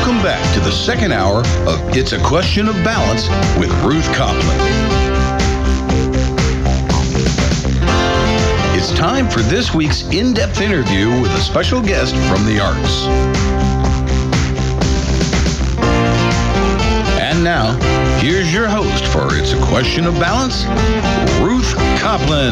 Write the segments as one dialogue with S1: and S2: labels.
S1: Welcome back to the second hour of It's a Question of Balance with Ruth Copland. It's time for this week's in-depth interview with a special guest from the arts. And now, here's your host for It's a Question of Balance, Ruth Copland.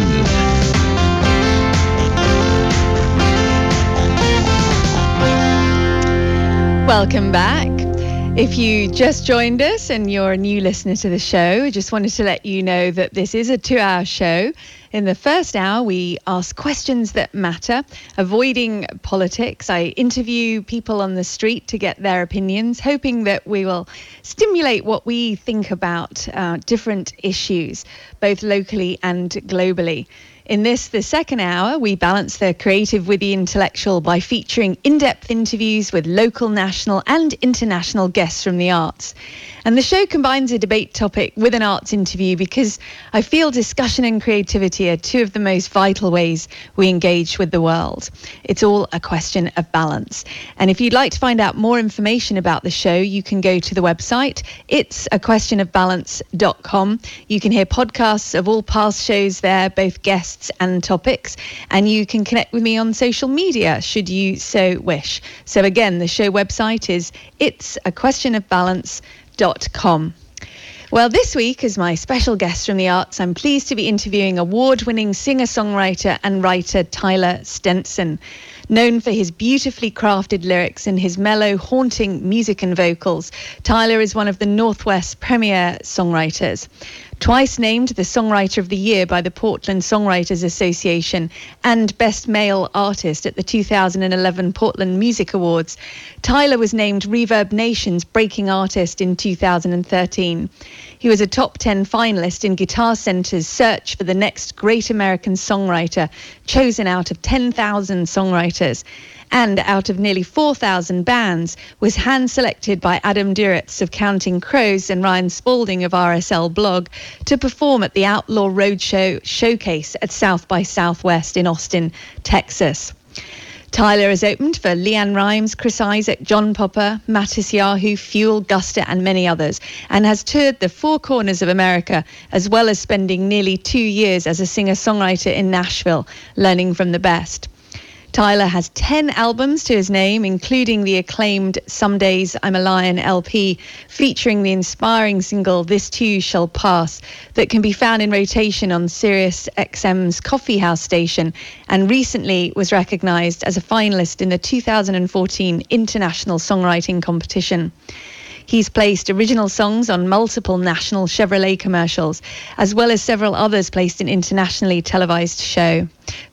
S2: Welcome back. If you just joined us and you're a new listener to the show, I just wanted to let you know that this is a 2-hour show. In the first hour, we ask questions that matter, avoiding politics. I interview people on the street to get their opinions, hoping that we will stimulate what we think about different issues, both locally and globally. In the second hour, we balance the creative with the intellectual by featuring in-depth interviews with local, national and international guests from the arts. And the show combines a debate topic with an arts interview because I feel discussion and creativity are two of the most vital ways we engage with the world. It's all a question of balance. And if you'd like to find out more information about the show, you can go to the website. It's aquestionofbalance.com. You can hear podcasts of all past shows there, both guests and topics, and you can connect with me on social media should you so wish. So again, the show website is itsaquestionofbalance.com. Well, this week, as my special guest from the arts, I'm pleased to be interviewing award-winning singer-songwriter and writer Tyler Stenson. Known for his beautifully crafted lyrics and his mellow, haunting music and vocals, Tyler is one of the Northwest's premier songwriters. Twice named the Songwriter of the Year by the Portland Songwriters Association and Best Male Artist at the 2011 Portland Music Awards, Tyler was named Reverb Nation's Breaking Artist in 2013. He was a top 10 finalist in Guitar Center's search for the next great American songwriter, chosen out of 10,000 songwriters. And out of nearly 4,000 bands, was hand-selected by Adam Duritz of Counting Crows and Ryan Spalding of RSL Blog to perform at the Outlaw Roadshow Showcase at South by Southwest in Austin, Texas. Tyler has opened for Leanne Rimes, Chris Isaak, John Popper, Mattis Yahoo, Fuel, Gusta and many others, and has toured the four corners of America, as well as spending nearly 2 years as a singer-songwriter in Nashville, learning from the best. Tyler has 10 albums to his name, including the acclaimed Some Days I'm a Lion LP, featuring the inspiring single This Too Shall Pass, that can be found in rotation on Sirius XM's Coffee House station, and recently was recognised as a finalist in the 2014 International Songwriting Competition. He's placed original songs on multiple national Chevrolet commercials, as well as several others placed in internationally televised show.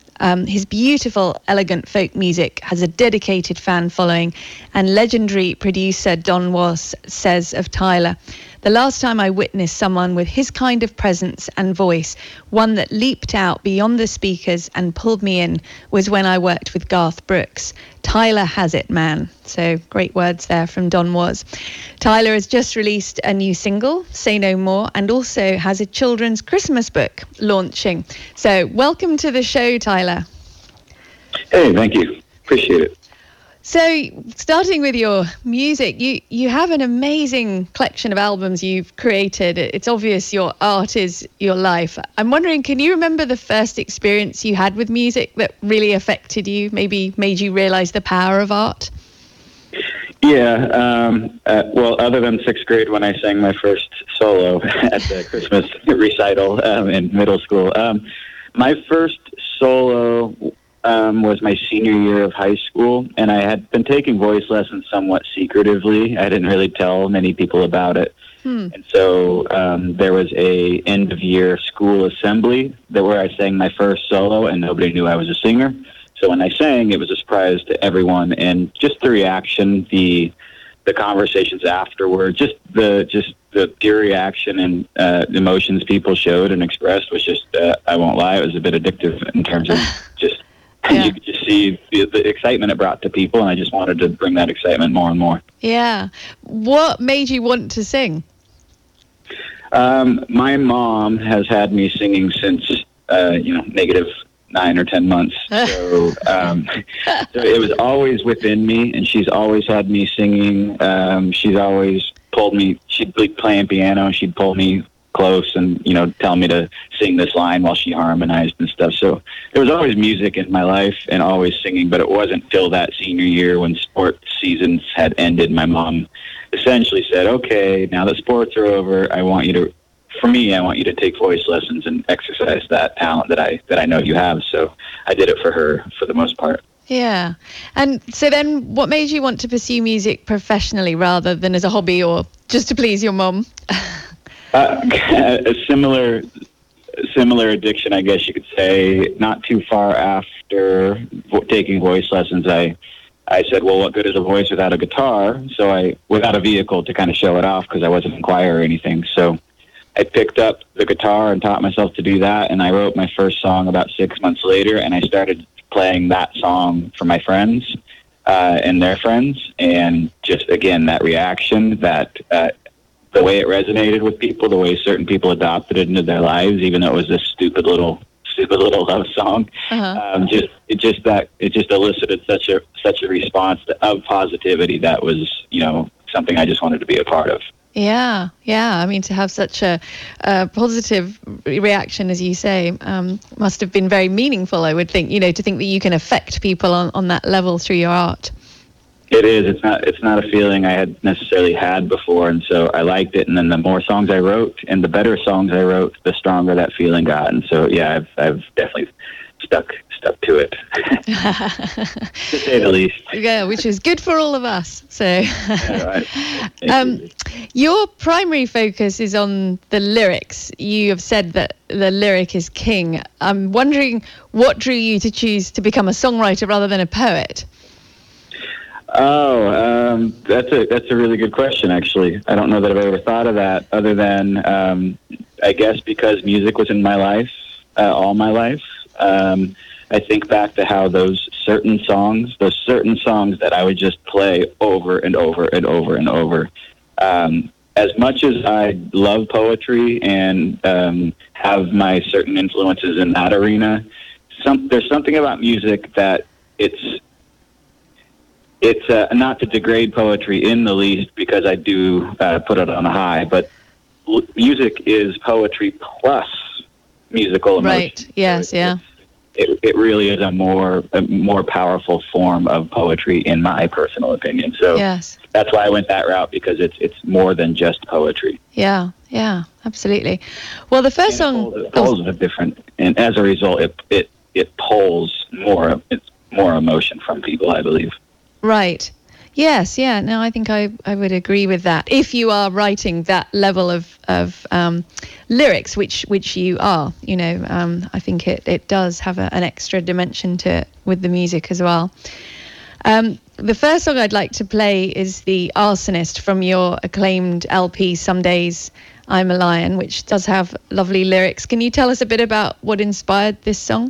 S2: His beautiful, elegant folk music has a dedicated fan following, and legendary producer Don Was says of Tyler, "The last time I witnessed someone with his kind of presence and voice, one that leaped out beyond the speakers and pulled me in, was when I worked with Garth Brooks. Tyler has it, man." So great words there from Don Was. Tyler has just released a new single, Say No More, and also has a children's Christmas book launching. So welcome to the show, Tyler.
S3: Hey, thank you. Appreciate it.
S2: So starting with your music, you have an amazing collection of albums you've created. It's obvious your art is your life. I'm wondering, can you remember the first experience you had with music that really affected you, maybe made you realize the power of art?
S3: Yeah, well, other than sixth grade when I sang my first solo at the Christmas recital in middle school, my first solo was my senior year of high school, and I had been taking voice lessons somewhat secretively. I didn't really tell many people about it. And so there was a end-of-year school assembly where I sang my first solo, and nobody knew I was a singer. So when I sang, it was a surprise to everyone, and just the reaction, the conversations afterward, just the pure reaction and emotions people showed and expressed was just, I won't lie, it was a bit addictive in terms of just... Yeah. You could just see the excitement it brought to people, and I just wanted to bring that excitement more and more.
S2: Yeah. What made you want to sing?
S3: My mom has had me singing since, negative 9 or 10 months. So, so it was always within me, and she's always had me singing. She's always pulled me. She'd be playing piano, and she'd pull me close and, you know, tell me to sing this line while she harmonized and stuff. So there was always music in my life and always singing, but it wasn't till that senior year when sport seasons had ended. My mom essentially said, okay, now that sports are over, I want you to take voice lessons and exercise that talent that I know you have. So I did it for her for the most part.
S2: Yeah. And so then what made you want to pursue music professionally rather than as a hobby or just to please your mom?
S3: A similar addiction, I guess you could say. Not too far after taking voice lessons, I said, well, what good is a voice without a guitar? So without a vehicle to kind of show it off, because I wasn't in choir or anything. So I picked up the guitar and taught myself to do that, and I wrote my first song about 6 months later, and I started playing that song for my friends and their friends, and just, again, that reaction, that the way it resonated with people, the way certain people adopted it into their lives, even though it was this stupid little love song. It just elicited such a response of positivity that was, you know, something I just wanted to be a part of.
S2: Yeah. I mean, to have such a positive reaction, as you say, must have been very meaningful, I would think, you know, to think that you can affect people on that level through your art.
S3: It is. It's not a feeling I had necessarily had before, and so I liked it. And then the more songs I wrote, and the better songs I wrote, the stronger that feeling got. And so, yeah, I've definitely stuck to it, to say the least.
S2: Yeah, which is good for all of us. So,
S3: yeah, right.
S2: Your primary focus is on the lyrics. You have said that the lyric is king. I'm wondering what drew you to choose to become a songwriter rather than a poet.
S3: Oh, that's a really good question, actually. I don't know that I've ever thought of that, other than I guess because music was in my life all my life. I think back to how those certain songs that I would just play over and over and over and over. As much as I love poetry and have my certain influences in that arena, there's something about music that it's not to degrade poetry in the least, because I do put it on a high, but music is poetry plus musical emotion.
S2: Right. Yes.
S3: So
S2: yeah.
S3: It really is a more powerful form of poetry, in my personal opinion. So
S2: yes.
S3: That's why I went that route, because it's more than just poetry.
S2: Yeah, absolutely. Well, the first song
S3: pulls a different, and as a result, it pulls more emotion from people, I believe.
S2: Right. Yes. Yeah. No, I think I would agree with that. If you are writing that level of lyrics, which you are, you know, I think it does have an extra dimension to it with the music as well. The first song I'd like to play is The Arsonist from your acclaimed LP, Some Days I'm a Lion, which does have lovely lyrics. Can you tell us a bit about what inspired this song?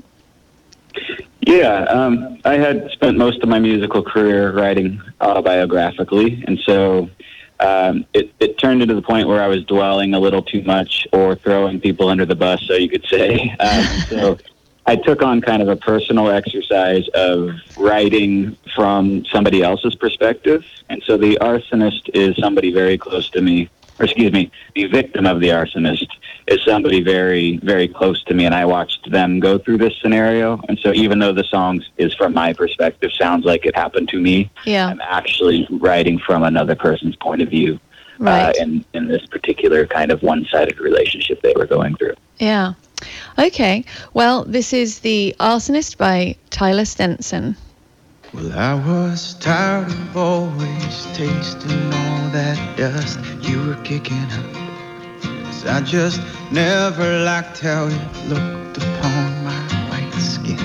S3: Yeah, I had spent most of my musical career writing autobiographically, and so it turned into the point where I was dwelling a little too much, or throwing people under the bus, so you could say. So I took on kind of a personal exercise of writing from somebody else's perspective, and so the arsonist is somebody very close to me. Or excuse me, the victim of the arsonist is somebody very, very close to me, and I watched them go through this scenario. And so even though the song is from my perspective, sounds like it happened to me,
S2: yeah.
S3: I'm actually writing from another person's point of view,
S2: right.
S3: in this particular kind of one-sided relationship they were going through.
S2: Yeah. Okay. Well, this is The Arsonist by Tyler Stenson.
S4: Well, I was tired of always tasting all that dust you were kicking up, 'cause I just never liked how it looked upon my white skin.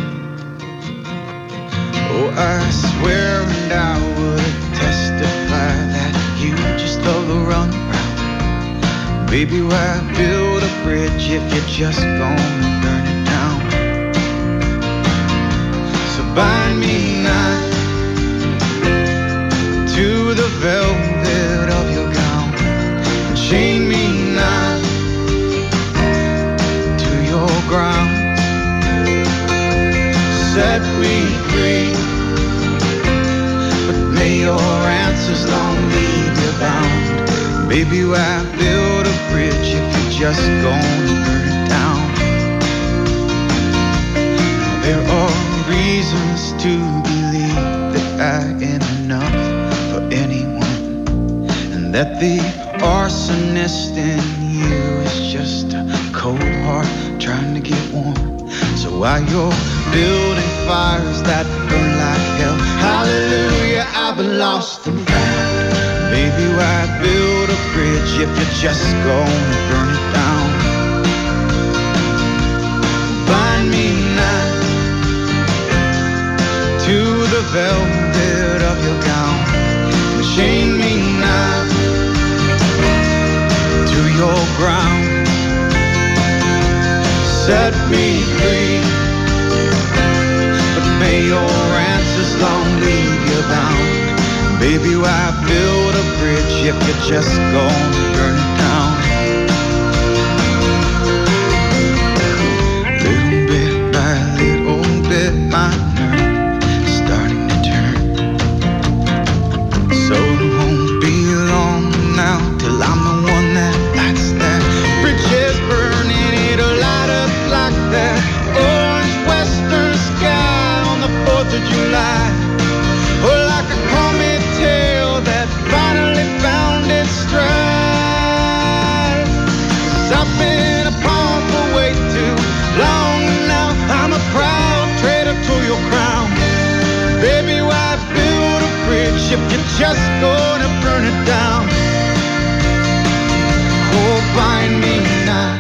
S4: Oh, I swear and I would testify that you just love the runaround. Baby, why build a bridge if you're just gonna burn it down? So bind me not to the velvet of your gown, and chain me not to your ground. may your answers long leave you bound. Baby, why build a bridge if you're just gonna burn it down? There are reasons to believe that I am enough for anyone, and that the arsonist in you is just a cold heart trying to get warm. So while you're building fires that burn like hell, hallelujah, I've been lost and found. Baby, why build a bridge if you're just gonna burn it down? Bind me now to the velvet of your gown, chain me now to your ground, set me free, but may your answers long leave you bound. Baby, why build a bridge if you're just gonna burn it down? Little bit by little bit, my nerve is starting to turn. So it won't be long now till I'm the one that lights that bridge is burning. It'll light up like that orange western sky on the 4th of July. Or like a comet tail that finally found its stride. 'Cause I've been a pawn for way too long now. I'm a proud traitor to your crown. Baby, why build a bridge if you're just gonna burn it down? Oh, bind me now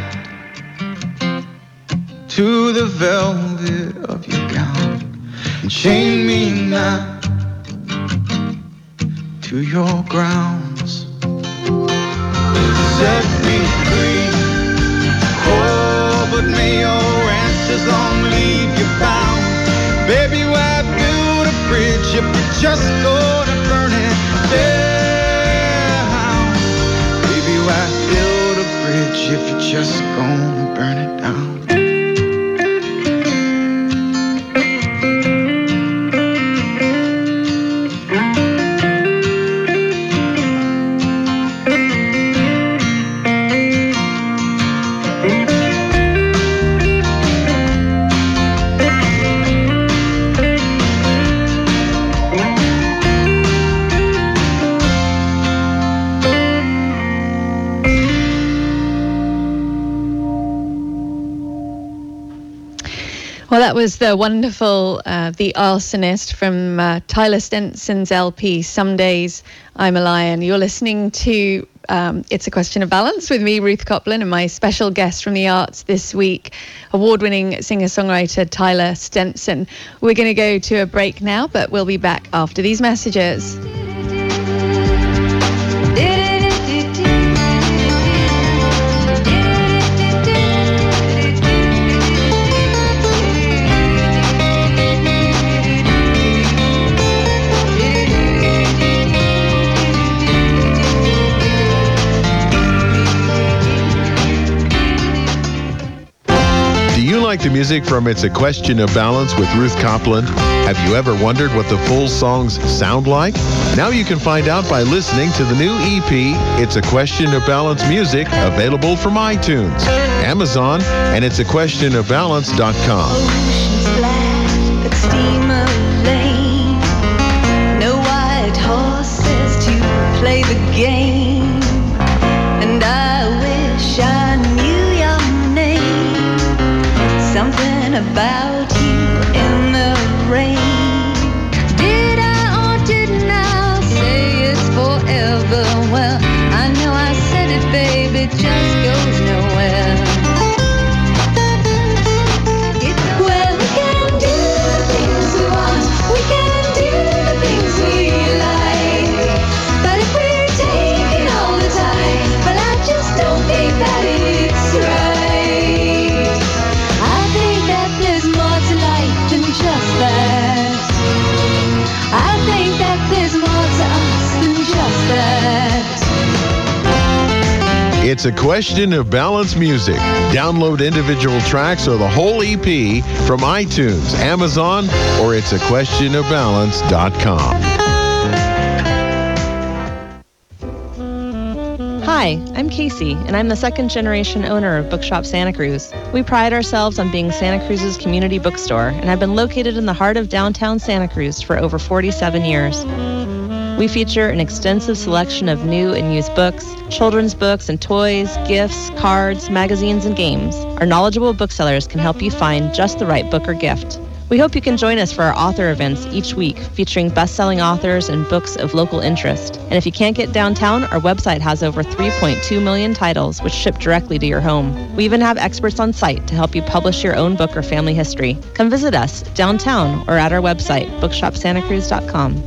S4: to the velvet of your gown, and chain me now to your grounds, set me free. Oh, but may your answers long leave you bound. Baby, why build a bridge if you're just gonna burn it down? Baby, why build a bridge if you're just gonna burn it down?
S2: Well, that was the wonderful The Arsonist from Tyler Stenson's LP, Some Days I'm a Lion. You're listening to It's a Question of Balance with me, Ruth Copland, and my special guest from the arts this week, award-winning singer-songwriter Tyler Stenson. We're going to go to a break now, but we'll be back after these messages.
S5: Like the music from It's a Question of Balance with Ruth Copland? Have you ever wondered what the full songs sound like? Now you can find out by listening to the new EP, It's a Question of Balance Music, available from iTunes, Amazon, and it'saquestionofbalance.com.
S6: Oceans black, but steamer lane. No white horses to play the game. And I wish I knew your name. Something about you in the rain. Did I or didn't I say it's forever? Well, I know I said it, babe, it just goes nowhere. Well, we can do the things we want, we can do the things we like. But if we're taking all the time, well, I just don't think that it's right. I think that there's more to us than just that.
S5: It's a Question of Balance Music. Download individual tracks or the whole EP from iTunes, Amazon, or it'saquestionofbalance.com.
S7: Hi, I'm Casey, and I'm the second-generation owner of Bookshop Santa Cruz. We pride ourselves on being Santa Cruz's community bookstore, and have been located in the heart of downtown Santa Cruz for over 47 years. We feature an extensive selection of new and used books, children's books and toys, gifts, cards, magazines, and games. Our knowledgeable booksellers can help you find just the right book or gift. We hope you can join us for our author events each week, featuring best-selling authors and books of local interest. And if you can't get downtown, our website has over 3.2 million titles, which ship directly to your home. We even have experts on site to help you publish your own book or family history. Come visit us downtown or at our website, bookshopsantacruz.com.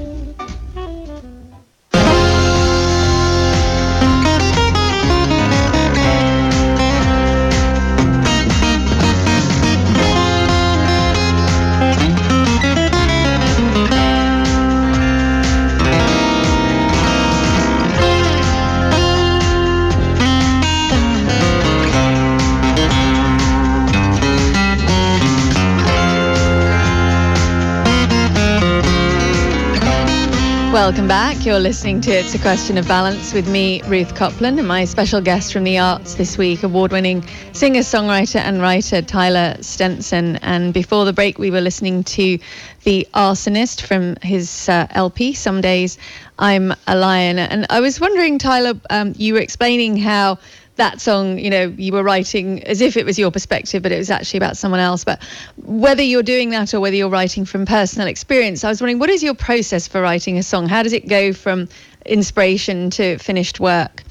S2: Welcome back. You're listening to It's a Question of Balance with me, Ruth Copland, and my special guest from the arts this week, award-winning singer, songwriter and writer Tyler Stenson. And before the break, we were listening to The Arsonist from his LP, Some Days I'm a Lion. And I was wondering, Tyler, you were explaining how that song, you know, you were writing as if it was your perspective, but it was actually about someone else. But whether you're doing that or whether you're writing from personal experience, I was wondering, what is your process for writing a song? How does it go from inspiration to finished work?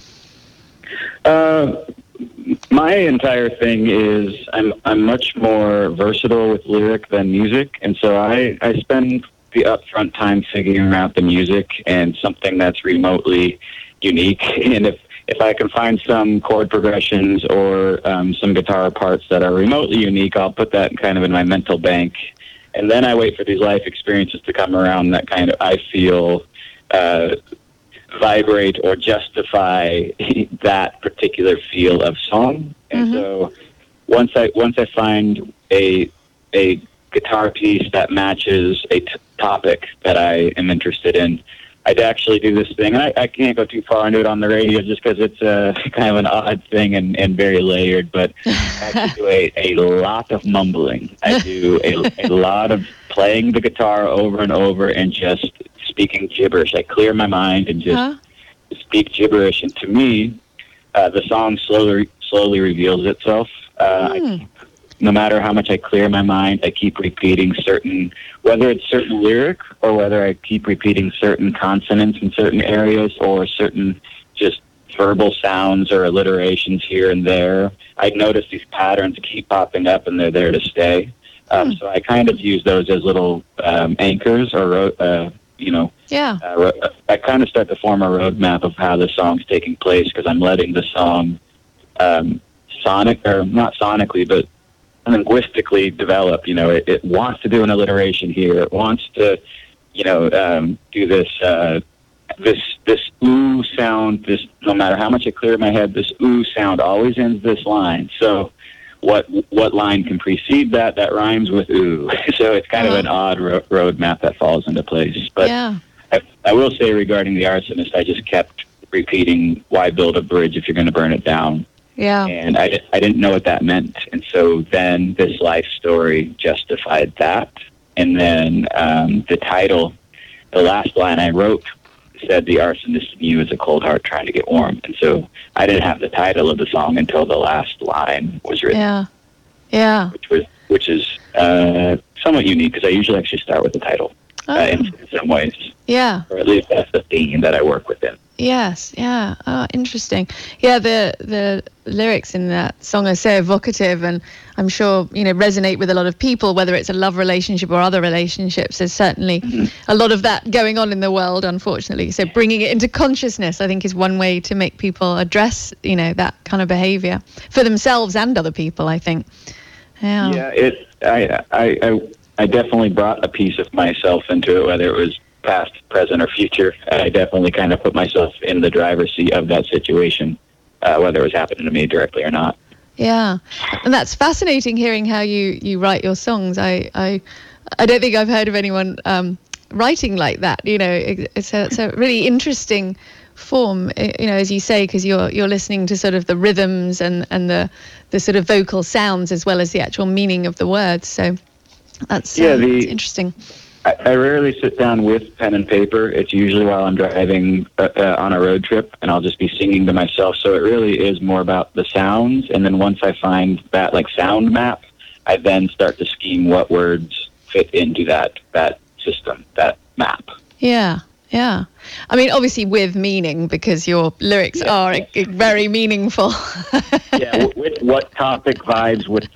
S3: My entire thing is I'm much more versatile with lyric than music, and so I spend the upfront time figuring out the music and something that's remotely unique. And if I can find some chord progressions or some guitar parts that are remotely unique, I'll put that kind of in my mental bank. And then I wait for these life experiences to come around that kind of, I feel, vibrate or justify that particular feel of song. And so once I find a guitar piece that matches a topic that I am interested in, I'd actually do this thing, and I can't go too far into it on the radio just because it's kind of an odd thing and very layered, but I actually do a lot of mumbling. I do a lot of playing the guitar over and over and just speaking gibberish. I clear my mind and just speak gibberish, and to me, the song slowly reveals itself. No matter how much I clear my mind, I keep repeating whether it's certain lyric or whether I keep repeating certain consonants in certain areas or certain just verbal sounds or alliterations here and there. I notice these patterns keep popping up and they're there to stay. So I kind of use those as little anchors or, I kind of start to form a roadmap of how the song's taking place because I'm letting the song not sonically, but linguistically develop. You know, it wants to do an alliteration here. It wants to, do this ooh sound. This, no matter how much I clear my head, this ooh sound always ends this line. So, what line can precede that rhymes with ooh? So it's kind of an odd roadmap that falls into place. But I will say regarding The Arsonist, I just kept repeating, "Why build a bridge if you're going to burn it down?" Yeah. And I didn't know what that meant. And so then this life story justified that. And then the title, the last line I wrote said, "The arsonist in you is a cold heart trying to get warm." And so I didn't have the title of the song until the last line was written.
S2: Yeah. Yeah.
S3: Which is somewhat unique because I usually actually start with the title in some ways. Yeah. Or at least that's the theme that I work within.
S2: Yes, yeah. Oh, interesting. Yeah, the lyrics in that song are so evocative and I'm sure, resonate with a lot of people, whether it's a love relationship or other relationships. There's certainly a lot of that going on in the world, unfortunately. So bringing it into consciousness, I think, is one way to make people address, that kind of behavior for themselves and other people, I think. Yeah.
S3: Yeah, I definitely brought a piece of myself into it, whether it was past, present, or future. I definitely kind of put myself in the driver's seat of that situation, whether it was happening to me directly or not.
S2: Yeah, and that's fascinating hearing how you write your songs. I don't think I've heard of anyone writing like that. You know, it's a really interesting form, you know, as you say, because you're listening to sort of the rhythms and the sort of vocal sounds as well as the actual meaning of the words. So that's it's interesting.
S3: I rarely sit down with pen and paper. It's usually while I'm driving on a road trip, and I'll just be singing to myself. So it really is more about the sounds. And then once I find that like sound map, I then start to scheme what words fit into that system, that map.
S2: Yeah. Yeah. I mean, obviously with meaning, because your lyrics are very meaningful.
S3: Yeah. What topic vibes with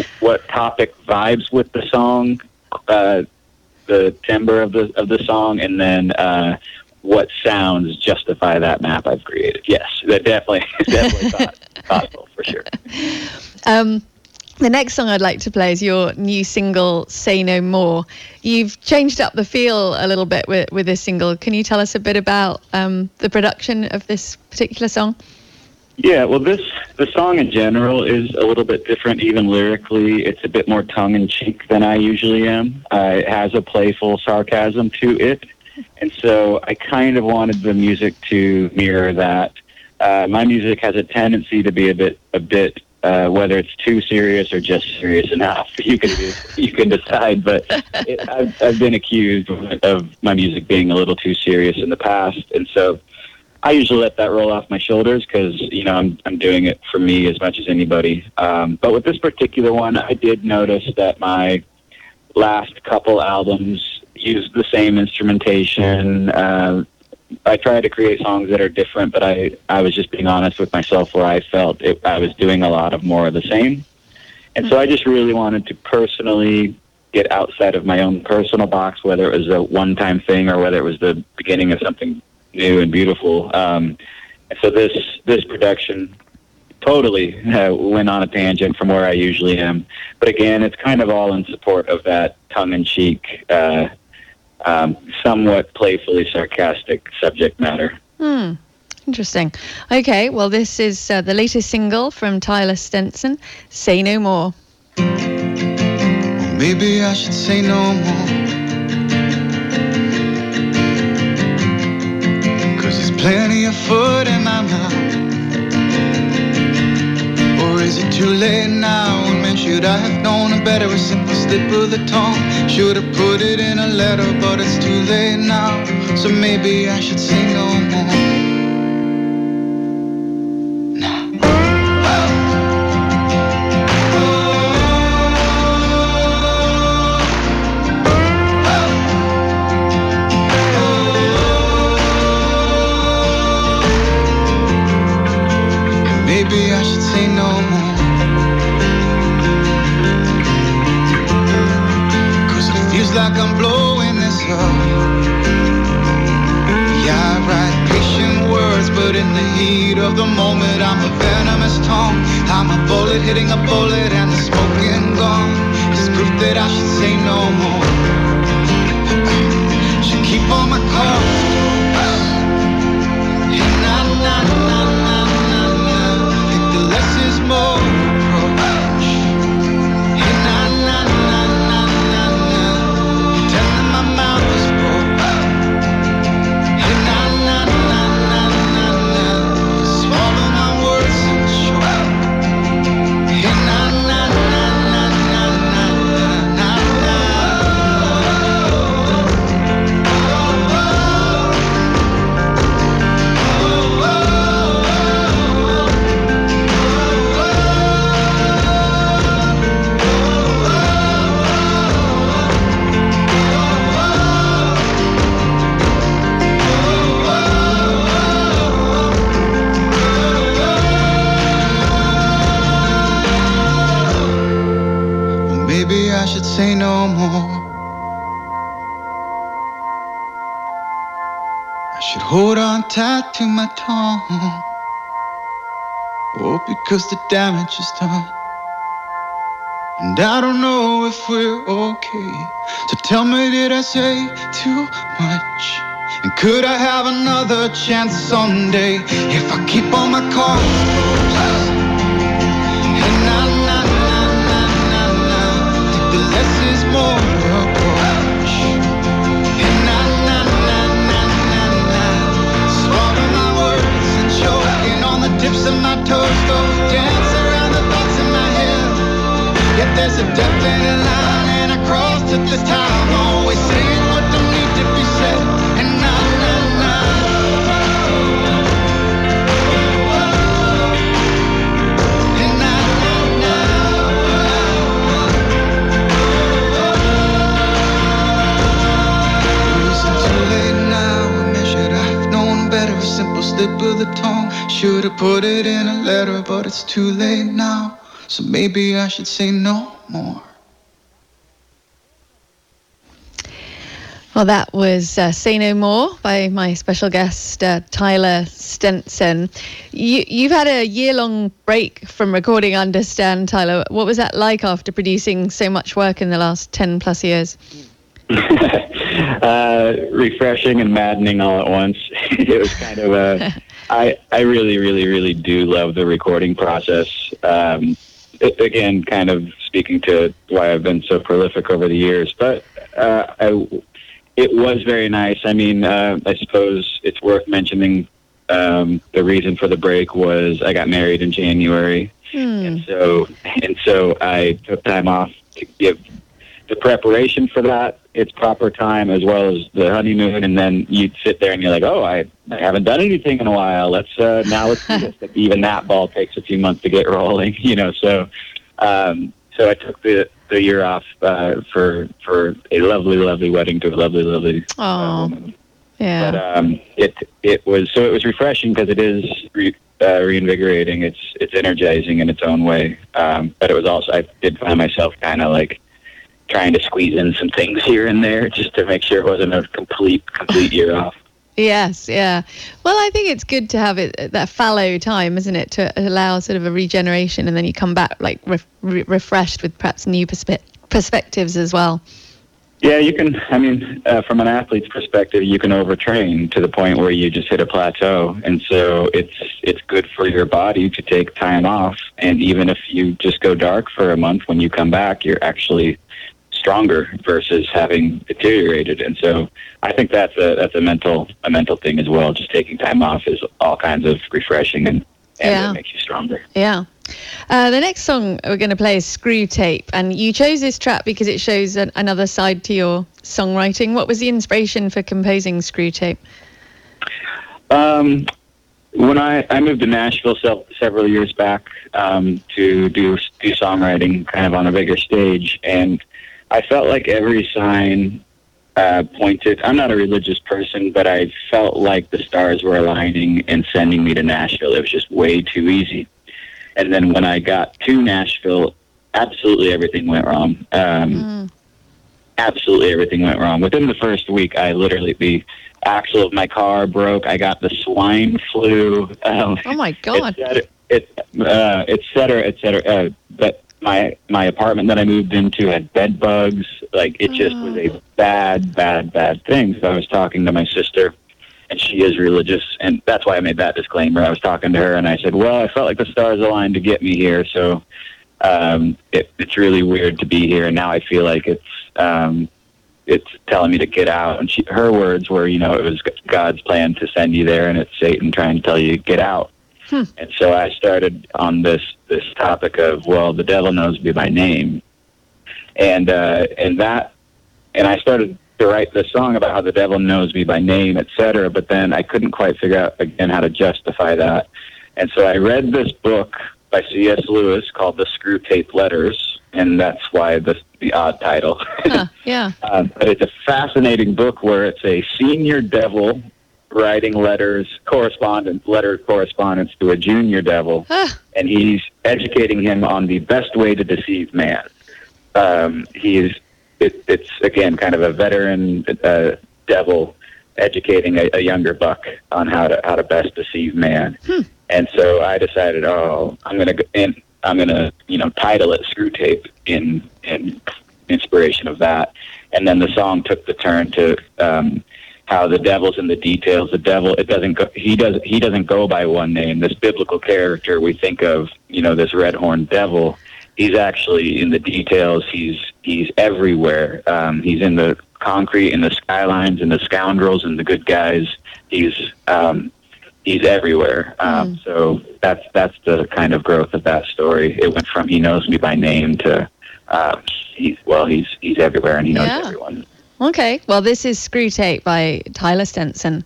S3: the song, the timbre of the song, and then what sounds justify that map I've created. Yes, that definitely possible for sure.
S2: The next song I'd like to play is your new single, Say No More. You've changed up the feel a little bit with this single. Can you tell us a bit about the production of this particular song?
S3: Yeah, well, the song in general is a little bit different, even lyrically. It's a bit more tongue-in-cheek than I usually am. It has a playful sarcasm to it, and so I kind of wanted the music to mirror that. My music has a tendency to be a bit whether it's too serious or just serious enough, you can decide. But I've been accused of my music being a little too serious in the past, and so I usually let that roll off my shoulders because I'm doing it for me as much as anybody. But with this particular one, I did notice that my last couple albums used the same instrumentation. I try to create songs that are different, but I was just being honest with myself where I felt I was doing a lot of more of the same. And so I just really wanted to personally get outside of my own personal box, whether it was a one-time thing or whether it was the beginning of something new and beautiful. And so this production totally went on a tangent from where I usually am. But again, it's kind of all in support of that tongue-in-cheek, somewhat playfully sarcastic subject matter.
S2: Interesting. Okay, well, this is the latest single from Tyler Stenson, Say No More.
S4: Maybe I should say no more, 'cause there's plenty of food in my mouth. Or is it too late now? And man, should I have known a better, a simple slip of the tongue? Should have put it in a letter, but it's too late now. So maybe I should say no more. Maybe I should say no more, 'cause it feels like I'm blowing this up. Yeah, I write patient words, but in the heat of the moment I'm a venomous tongue. I'm a bullet hitting a bullet and the smoking gun is proof that I should say no more. Should keep all my cards close. Less is more approach. Hey, nah, nah, nah, nah, nah, nah. Tell them my mouth is broke. Hey, nah, nah, nah, nah, nah, nah. Swallow my words and choke. Hey, nah, nah, nah, nah, nah, nah, nah, maybe I should say no more. I should hold on tight to my tongue. Oh, because the damage is done. And I don't know if we're okay. So tell me, did I say too much? And could I have another chance someday if I keep all my cards closed? And the less is more approach. And of the time, always saying what don't need to be said. And now, simple slip of the tongue. Should have put it in a letter, but it's too late now. So maybe I should say no more.
S2: Well, that was Say No More by my special guest, Tyler Stenson. You've had a year-long break from recording, I understand, Tyler. What was that like after producing so much work in the last 10 plus years?
S3: Refreshing and maddening all at once. It was kind of I really do love the recording process. Again, kind of speaking to why I've been so prolific over the years, but it was very nice. I mean, I suppose it's worth mentioning the reason for the break was I got married in January, and so I took time off to give the preparation for that its proper time, as well as the honeymoon, and then you'd sit there and you're like, oh, I haven't done anything in a while. Let's do this. Even that ball takes a few months to get rolling, you know. So I took the year off for a lovely wedding to a lovely woman.
S2: Yeah.
S3: But it was refreshing because it is reinvigorating. It's energizing in its own way. But it was also, I did find myself kind of like trying to squeeze in some things here and there just to make sure it wasn't a complete year off.
S2: Yes, yeah. Well, I think it's good to have that fallow time, isn't it, to allow sort of a regeneration, and then you come back like refreshed with perhaps new perspectives as well.
S3: Yeah, you can. I mean, from an athlete's perspective, you can overtrain to the point where you just hit a plateau, and so it's good for your body to take time off. And even if you just go dark for a month, when you come back, you're actually stronger versus having deteriorated. And so I think that's a mental thing as well. Just taking time off is all kinds of refreshing and it makes you stronger.
S2: Yeah. The next song we're going to play is Screw Tape, and you chose this track because it shows another side to your songwriting. What was the inspiration for composing Screw Tape?
S3: When I moved to Nashville several years back to do songwriting kind of on a bigger stage, and I felt like every sign pointed. I'm not a religious person, but I felt like the stars were aligning and sending me to Nashville. It was just way too easy. And then when I got to Nashville, absolutely everything went wrong. Absolutely everything went wrong. Within the first week, the axle of my car broke. I got the swine flu.
S2: Oh my God!
S3: Et cetera. But my apartment that I moved into had bed bugs. Like, it just was a bad thing. So I was talking to my sister, and she is religious, and that's why I made that disclaimer. I was talking to her, and I said, well, I felt like the stars aligned to get me here, so it's really weird to be here, and now I feel like it's telling me to get out. And her words were, it was God's plan to send you there, and it's Satan trying to tell you to get out. And so I started on this topic of, well, the devil knows me by name, and I started to write this song about how the devil knows me by name, etc. But then I couldn't quite figure out again how to justify that, and so I read this book by C.S. Lewis called The Screw Tape Letters, and that's why the odd title.
S2: Yeah.
S3: But it's a fascinating book where it's a senior devil writing letter correspondence to a junior devil, and he's educating him on the best way to deceive man. It's again kind of a veteran devil educating a younger buck on how to best deceive man. And so I decided, I'm gonna title it Screw Tape in inspiration of that. And then the song took the turn to how the devil's in the details. The devil, he doesn't go by one name. This biblical character we think of, this red-horned devil, he's actually in the details. He's everywhere. He's in the concrete, in the skylines, in the scoundrels, and the good guys. He's everywhere. So that's the kind of growth of that story. It went from he knows me by name to he's everywhere and he knows everyone.
S2: Okay, well, this is Screw Tape by Tyler Stenson.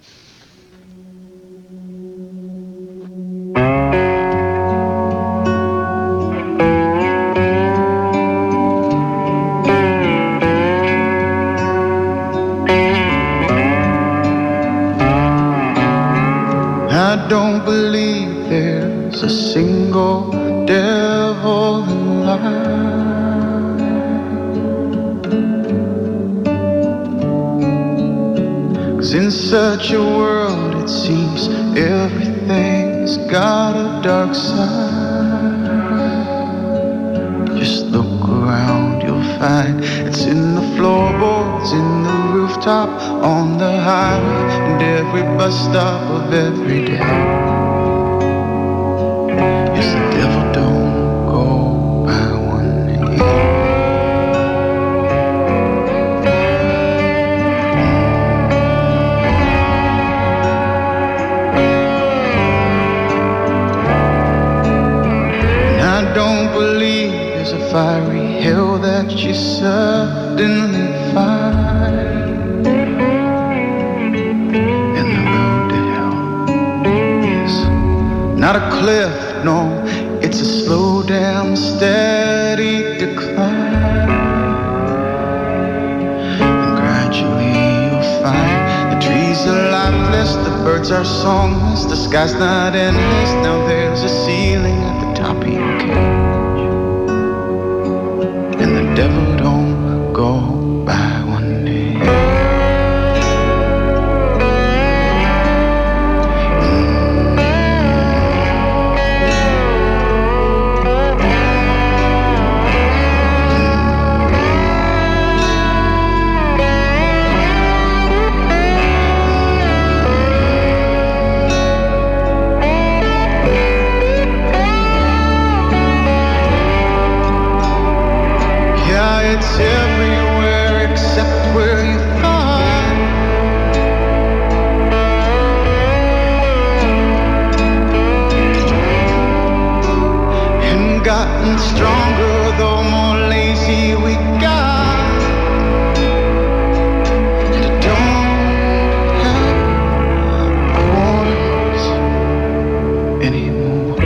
S4: I don't believe there's a single devil alive. 'Cause in such a world it seems everything's got a dark side. Just look around, you'll find it's in the floorboards, in the rooftop, on the highway, and every bus stop of every day. Yes, the devil don't go by one name. And I don't believe there's a fiery hell that you suddenly find. And the road to hell is not a cliff, no, it's a slow down, steady decline. And gradually you'll find the trees are lifeless, the birds are songless, the sky's not endless. Now there's a ceiling at the top of your cage, and the devil don't go by one name. Yeah, it's everywhere except where you find. And gotten stronger, though more lazy we got. And it don't have borders anymore.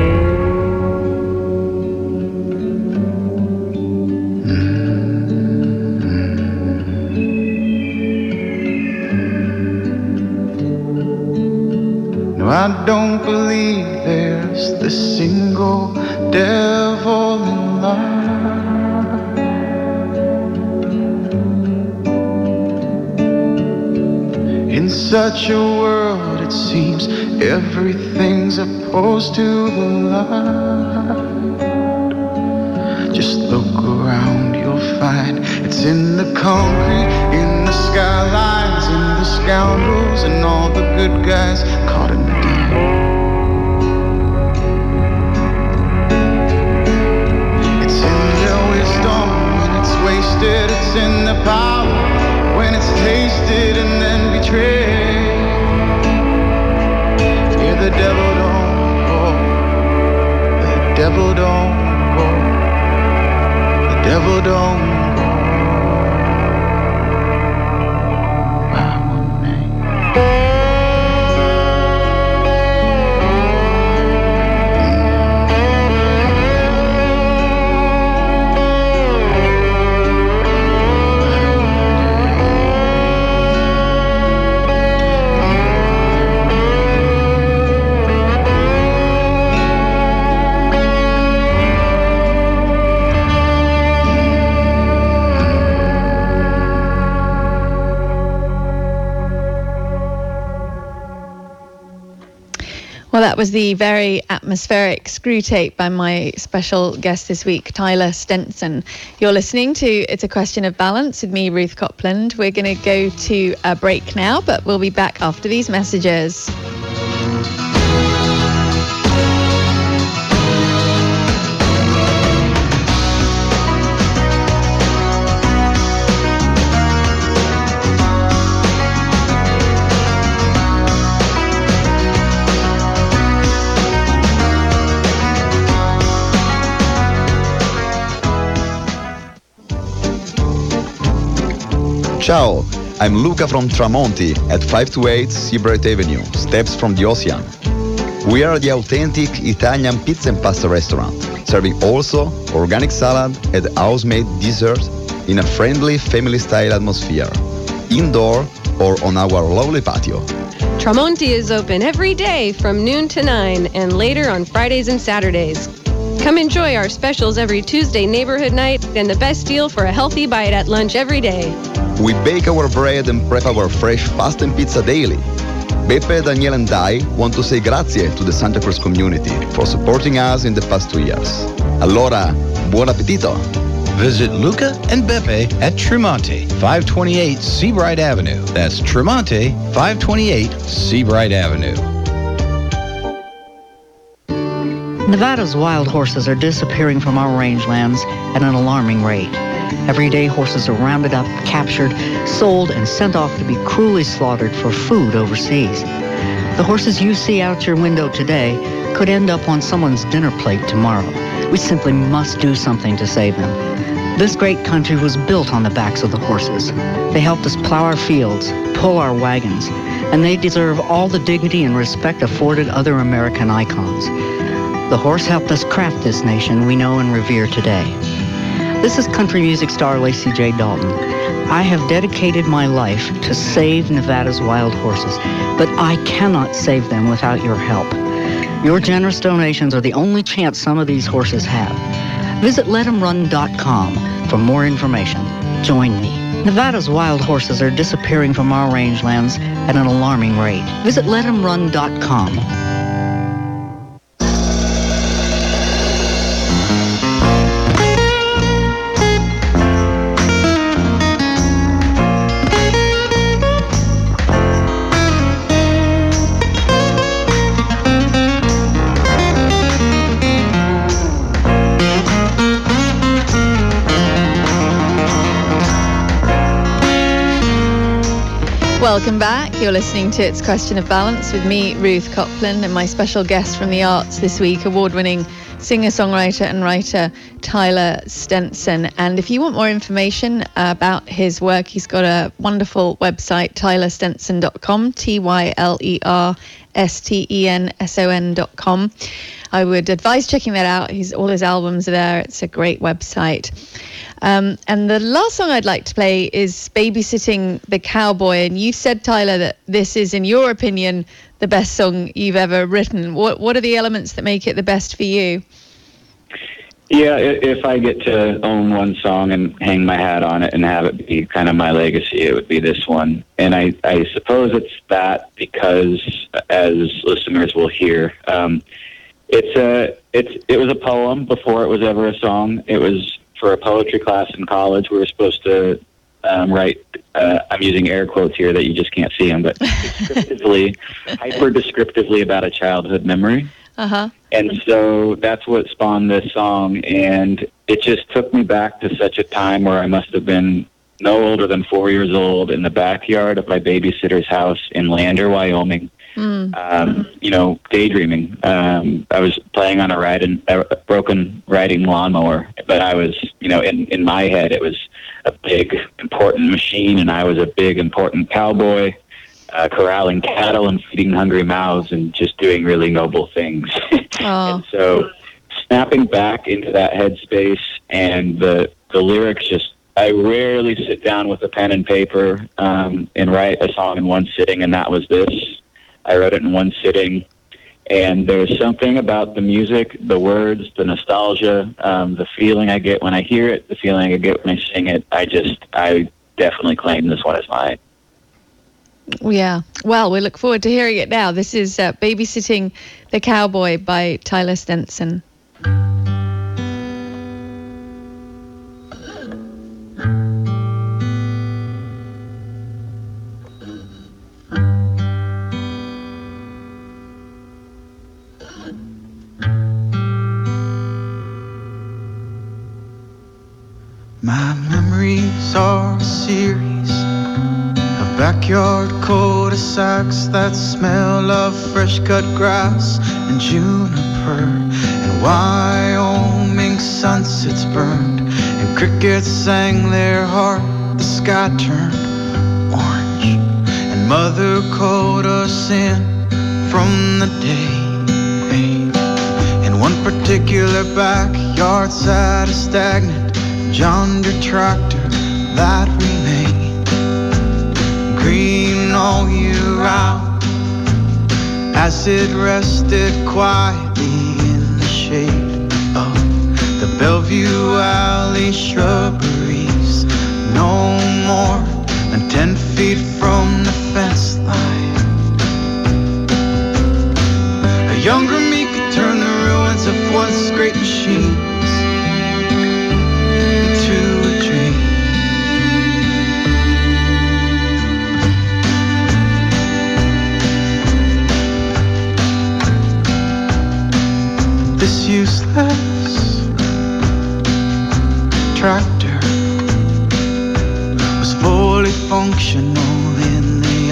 S4: No, I don't believe there's the single devil in life. In such a world it seems everything's opposed to the light. Just look around, you'll find it's in the concrete, in the skylines, in the scoundrels, and all the good guys caught in the game. It's in their wisdom when it's wasted, it's in the power when it's tasted and then betrayed. Yeah, the devil don't go, the devil don't go, the devil don't go by one name.
S2: Well, that was the very atmospheric Screw Tape by my special guest this week, Tyler Stenson. You're listening to It's a Question of Balance with me, Ruth Copland. We're going to go to a break now, but we'll be back after these messages.
S8: Ciao, I'm Luca from Tramonti at 528 Seabright Avenue, steps from the ocean. We are the authentic Italian pizza and pasta restaurant, serving also organic salad and house-made dessert in a friendly family-style atmosphere, indoor or on our lovely patio.
S9: Tramonti is open every day from noon to 9 and later on Fridays and Saturdays. Come enjoy our specials every Tuesday neighborhood night and the best deal for a healthy bite at lunch every day.
S8: We bake our bread and prep our fresh pasta and pizza daily. Beppe, Daniele and I want to say grazie to the Santa Cruz community for supporting us in the past 2 years. Allora, buon appetito!
S1: Visit Luca and Beppe at Tremonti, 528 Seabright Avenue. That's Tremonti, 528 Seabright Avenue.
S10: Nevada's wild horses are disappearing from our rangelands at an alarming rate. Every day, horses are rounded up, captured, sold, and sent off to be cruelly slaughtered for food overseas. The horses you see out your window today could end up on someone's dinner plate tomorrow. We simply must do something to save them. This great country was built on the backs of the horses. They helped us plow our fields, pull our wagons, and they deserve all the dignity and respect afforded other American icons. The horse helped us craft this nation we know and revere today. This is country music star Lacey J. Dalton. I have dedicated my life to save Nevada's wild horses, but I cannot save them without your help. Your generous donations are the only chance some of these horses have. Visit LetThemRun.com for more information. Join me. Nevada's wild horses are disappearing from our rangelands at an alarming rate. Visit LetThemRun.com.
S2: Welcome back. You're listening to It's Question of Balance with me, Ruth Copland, and my special guest from the arts this week, award-winning singer-songwriter and writer Tyler Stenson. And if you want more information about his work, he's got a wonderful website, tylerstenson.com, TYLERSTENSON.com. I would advise checking that out. All his albums are there. It's a great website. And the last song I'd like to play is Babysitting the Cowboy. And you said, Tyler, that this is, in your opinion, the best song you've ever written. What are the elements that make it the best for you?
S3: Yeah, if I get to own one song and hang my hat on it and have it be kind of my legacy, it would be this one. And I suppose it's that because, as listeners will hear, it was a poem before it was ever a song. It was for a poetry class in college. We were supposed to write, I'm using air quotes here that you just can't see them, but hyper-descriptively about a childhood memory.
S2: Uh-huh.
S3: And so that's what spawned this song, and it just took me back to such a time where I must have been no older than 4 years old in the backyard of my babysitter's house in Lander, Wyoming. Daydreaming. I was playing on a broken riding lawnmower, but I was, in my head, it was a big, important machine, and I was a big, important cowboy, corralling cattle and feeding hungry mouths and just doing really noble things. And so snapping back into that headspace and the lyrics I rarely sit down with a pen and paper and write a song in one sitting, and that was this. I wrote it in one sitting, and there's something about the music, the words, the nostalgia, the feeling I get when I hear it, the feeling I get when I sing it. I definitely claim this one as mine.
S2: Yeah. Well, we look forward to hearing it now. This is Babysitting the Cowboy by Tyler Stenson.
S4: My memories are a series of backyard cul-de-sacs that smell of fresh cut grass and juniper, and Wyoming sunsets burned and crickets sang their heart, the sky turned mother called us in from the day. In one particular backyard sat a stagnant John Deere tractor that remained green all year round as it rested quietly in the shade of the Bellevue Alley shrubberies, no more than 10 feet from the fence line. A younger me could turn the ruins of once great machines into a dream. This useless tractor was fully functional in the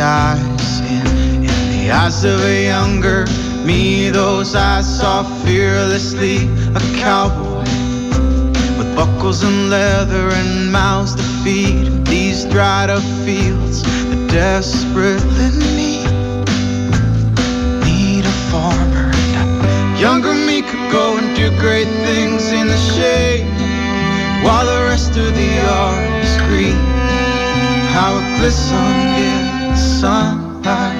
S4: eyes of a younger me. Those eyes saw fearlessly a cowboy with buckles and leather and mouths to feed. These dried up fields that desperately need a farmer. Younger me could go and do great things in the shade while the rest of the yard is green. How it glistened in the sunlight.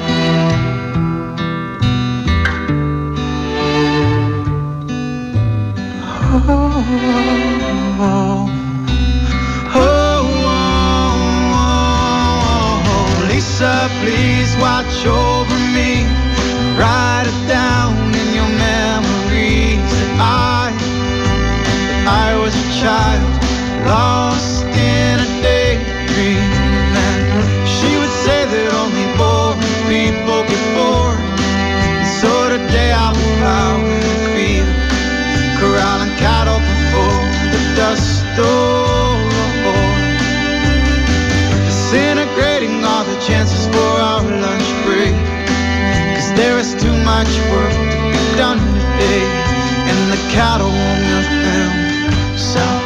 S4: Oh, Lisa, please watch over me. Write it down in your memories that I was a child lost in a daydream. And she would say that only born people get bored. And so today I will plow in the field, corralling cattle before the dust storm, disintegrating all the chances for our lunch break. 'Cause there is too much work to be done today, and the cattle won't milk themselves.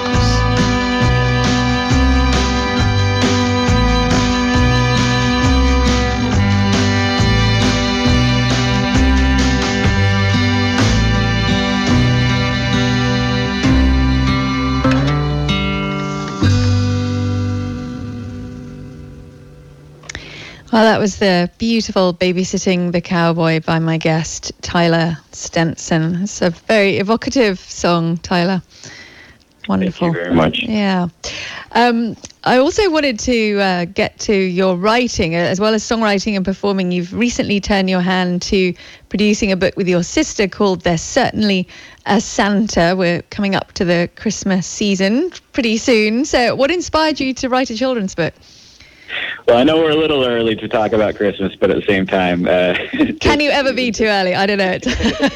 S2: Well, that was the beautiful Babysitting the Cowboy by my guest, Tyler Stenson. It's a very evocative song, Tyler. Wonderful.
S3: Thank you very much.
S2: Yeah. I also wanted to get to your writing, as well as songwriting and performing. You've recently turned your hand to producing a book with your sister called There's Certainly a Santa. We're coming up to the Christmas season pretty soon. So what inspired you to write a children's book?
S3: Well, I know we're a little early to talk about Christmas, but at the same time...
S2: Can you ever be too early? I don't know.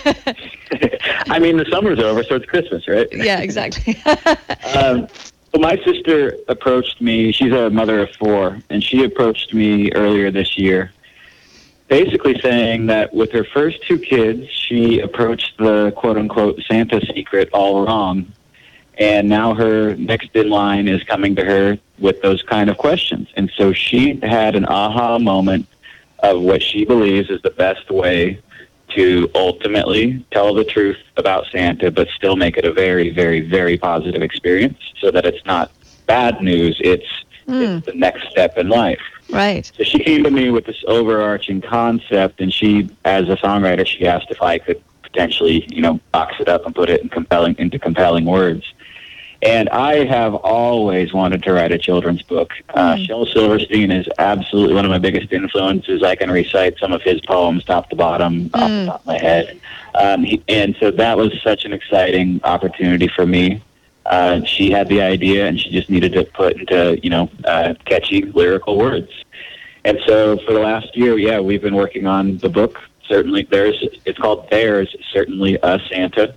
S3: I mean, the summer's over, so it's Christmas, right?
S2: Yeah, exactly.
S3: Well, my sister approached me. She's a mother of 4, and she approached me earlier this year, basically saying that with her first 2 kids, she approached the quote-unquote Santa secret all wrong. And now her next in line is coming to her with those kind of questions. And so she had an aha moment of what she believes is the best way to ultimately tell the truth about Santa, but still make it a very, very, very positive experience so that it's not bad news. It's the next step in life.
S2: Right.
S3: So she came to me with this overarching concept, and she, as a songwriter, she asked if I could potentially, box it up and put it into compelling words. And I have always wanted to write a children's book. Shel Silverstein is absolutely one of my biggest influences. I can recite some of his poems top to bottom off the top of my head. And so that was such an exciting opportunity for me. She had the idea, and she just needed to put into, catchy lyrical words. And so for the last year, we've been working on the book. Certainly, it's called There's Certainly a Santa.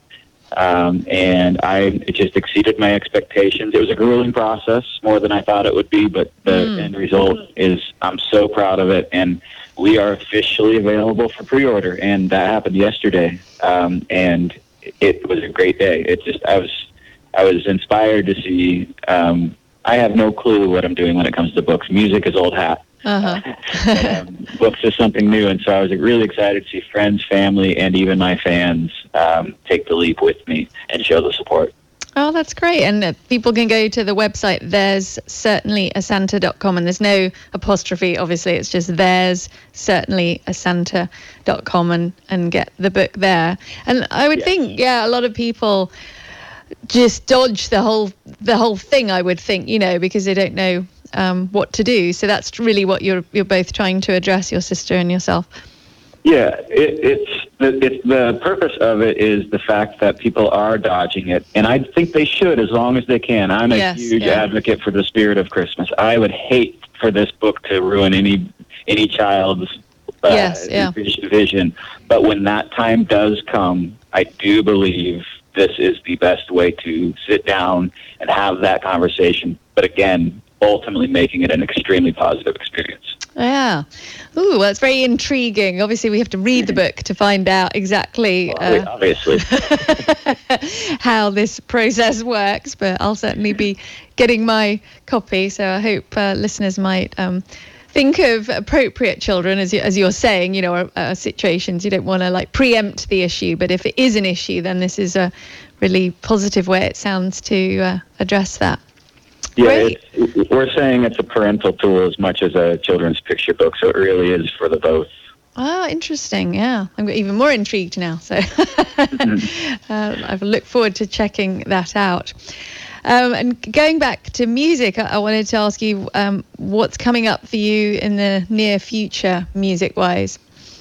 S3: And it just exceeded my expectations. It was a grueling process, more than I thought it would be, but the end result is I'm so proud of it. And we are officially available for pre-order, and that happened yesterday. And it was a great day. I was inspired to see. I have no clue what I'm doing when it comes to books. Music is old hat. Books is something new, and so I was really excited to see friends, family, and even my fans take the leap with me and show the support.
S2: Oh, that's great. And people can go to the website, there'scertainlyaSanta.com, and there's no apostrophe, obviously. It's just there'scertainlyaSanta.com and get the book there. And I would think, a lot of people just dodge the whole thing, I would think, because they don't know what to do. So that's really what you're both trying to address, your sister and yourself.
S3: Yeah, it's the purpose of it is the fact that people are dodging it, and I think they should as long as they can. I'm a huge advocate for the spirit of Christmas. I would hate for this book to ruin any child's vision, but when that time does come, I do believe this is the best way to sit down and have that conversation, but again, ultimately making it an extremely positive experience.
S2: Yeah. Ooh, well, it's very intriguing. Obviously, we have to read the book to find out exactly
S3: obviously
S2: how this process works, but I'll certainly be getting my copy, so I hope listeners might think of appropriate children, as you're saying, situations. You don't want to preempt the issue, but if it is an issue, then this is a really positive way, it sounds, to address that.
S3: Yeah, we're saying it's a parental tool as much as a children's picture book, so it really is for the both.
S2: Oh, interesting. Yeah, I'm even more intrigued now, so I look forward to checking that out. And going back to music, I wanted to ask you what's coming up for you in the near future, music-wise?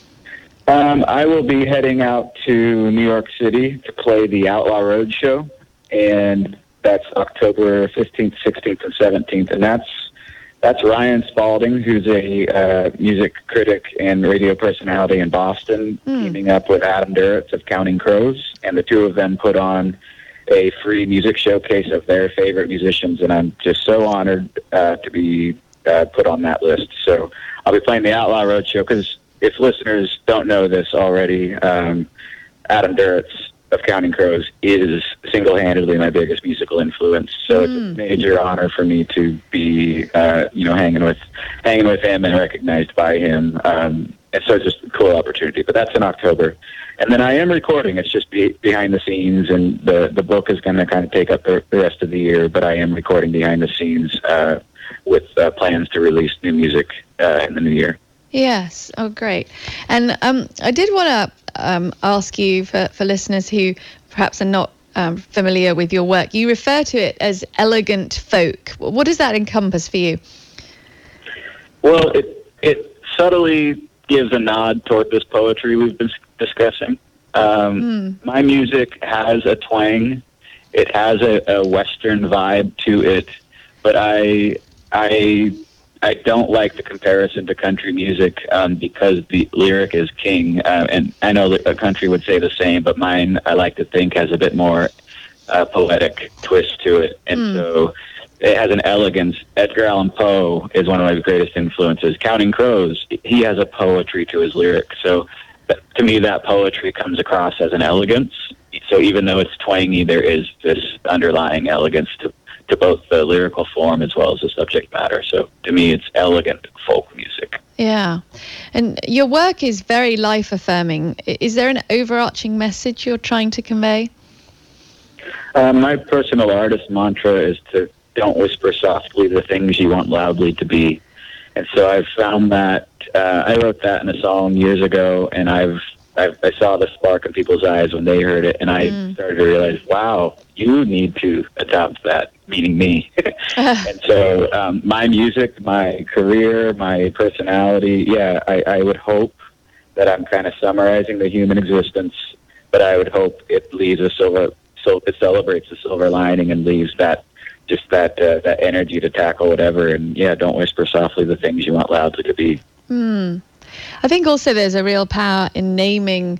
S3: I will be heading out to New York City to play the Outlaw Road Show, and that's October 15th, 16th, and 17th, and that's Ryan Spalding, who's a music critic and radio personality in Boston, teaming up with Adam Duritz of Counting Crows, and the two of them put on a free music showcase of their favorite musicians, and I'm just so honored to be put on that list. So I'll be playing the Outlaw Road Show, because if listeners don't know this already, Adam Duritz of Counting Crows is single-handedly my biggest musical influence. So it's a major honor for me to be, hanging with him and recognized by him. And so it's just a cool opportunity. But that's in October. And then I am recording. It's just behind the scenes, and the book is going to kind of take up the rest of the year. But I am recording behind the scenes with plans to release new music in the new year.
S2: Yes. Oh, great. And I did want to ask you, for listeners who perhaps are not familiar with your work, you refer to it as elegant folk. What does that encompass for you?
S3: Well, it subtly gives a nod toward this poetry we've been discussing. My music has a twang. It has a Western vibe to it, but I don't like the comparison to country music because the lyric is king. And I know that a country would say the same, but mine, I like to think, has a bit more poetic twist to it. And so it has an elegance. Edgar Allan Poe is one of my greatest influences. Counting Crows, he has a poetry to his lyrics. So to me, that poetry comes across as an elegance. So even though it's twangy, there is this underlying elegance to both the lyrical form as well as the subject matter. So to me, it's elegant folk music.
S2: Yeah. And your work is very life-affirming. Is there an overarching message you're trying to convey?
S3: My personal artist mantra is to don't whisper softly the things you want loudly to be. And so I've found that I wrote that in a song years ago, and I saw the spark in people's eyes when they heard it, and I started to realize, wow, you need to adopt that, meaning me. And so my music, my career, my personality, I would hope that I'm kind of summarizing the human existence, but I would hope it leaves it celebrates the silver lining and leaves that energy to tackle whatever. And don't whisper softly the things you want loudly to be.
S2: I think also there's a real power in naming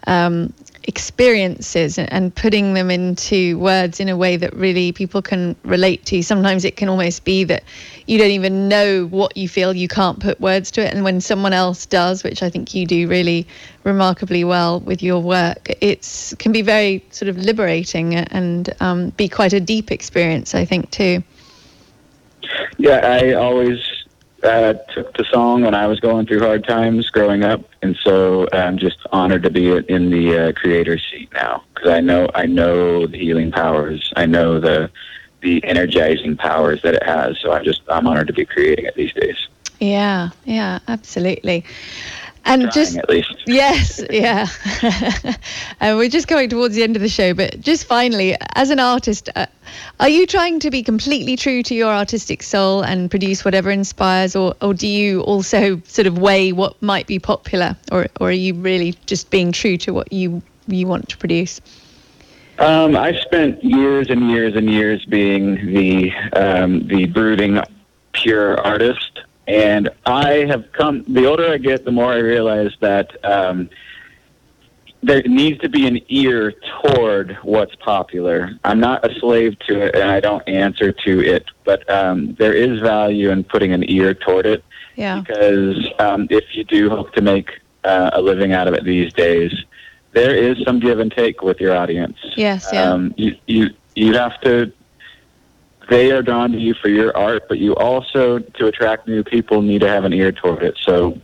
S2: experiences and putting them into words in a way that really people can relate to. Sometimes it can almost be that you don't even know what you feel, you can't put words to it, and when someone else does, which I think you do really remarkably well with your work, it can be very sort of liberating and be quite a deep experience, I think, too.
S3: Yeah, I always took the song when I was going through hard times growing up, and so I'm just honored to be in the creator's seat now, because I know the healing powers. I know the energizing powers that it has. So I'm honored to be creating it these days.
S2: Yeah, absolutely. And
S3: trying, at least.
S2: Yes, yeah. We're just coming towards the end of the show, but just finally, as an artist, are you trying to be completely true to your artistic soul and produce whatever inspires, or do you also sort of weigh what might be popular, or are you really just being true to what you want to produce?
S3: I spent years and years and years being the brooding, pure artist. And I have the older I get, the more I realize that there needs to be an ear toward what's popular. I'm not a slave to it, and I don't answer to it, but there is value in putting an ear toward it.
S2: Yeah.
S3: Because if you do hope to make a living out of it these days, there is some give and take with your audience.
S2: Yes, yeah.
S3: You have to... They are drawn to you for your art, but you also, to attract new people, need to have an ear toward it. So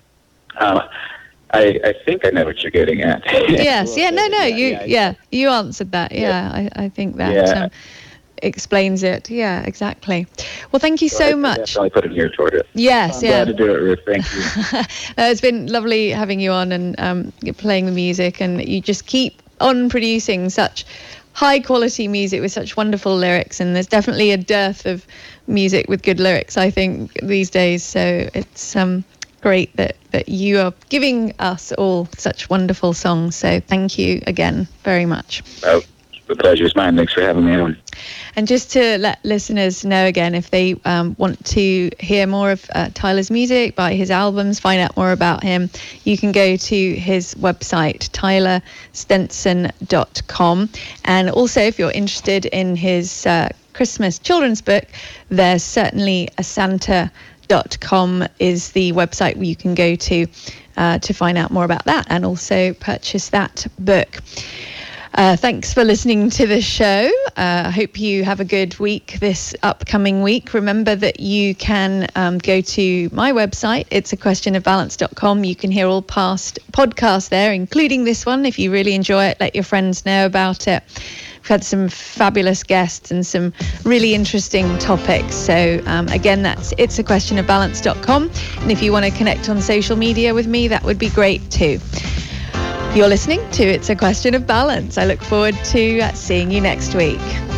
S3: I think I know what you're getting at.
S2: Yes, you answered that. Yeah. I think that explains it. Yeah, exactly. Well, thank you so much.
S3: Definitely put an ear toward it.
S2: Yes,
S3: I'm glad to do it, Ruth. Thank you.
S2: It's been lovely having you on and playing the music, and you just keep on producing such high quality music with such wonderful lyrics, and there's definitely a dearth of music with good lyrics, I think, these days. So it's great that you are giving us all such wonderful songs. So thank you again very much.
S3: Oh, the pleasure is mine. Thanks for having me on.
S2: And just to let listeners know again, if they want to hear more of Tyler's music, buy his albums, find out more about him, you can go to his website, tylerstenson.com. And also, if you're interested in his Christmas children's book, there's certainly a Santa.com is the website where you can go to find out more about that and also purchase that book. Thanks for listening to the show. I hope you have a good week this upcoming week. Remember that you can go to my website, it'saquestionofbalance.com. You can hear all past podcasts there, including this one. If you really enjoy it, let your friends know about it. We've had some fabulous guests and some really interesting topics. So again, that's it'saquestionofbalance.com. And if you want to connect on social media with me, that would be great too. You're listening to It's a Question of Balance. I look forward to seeing you next week.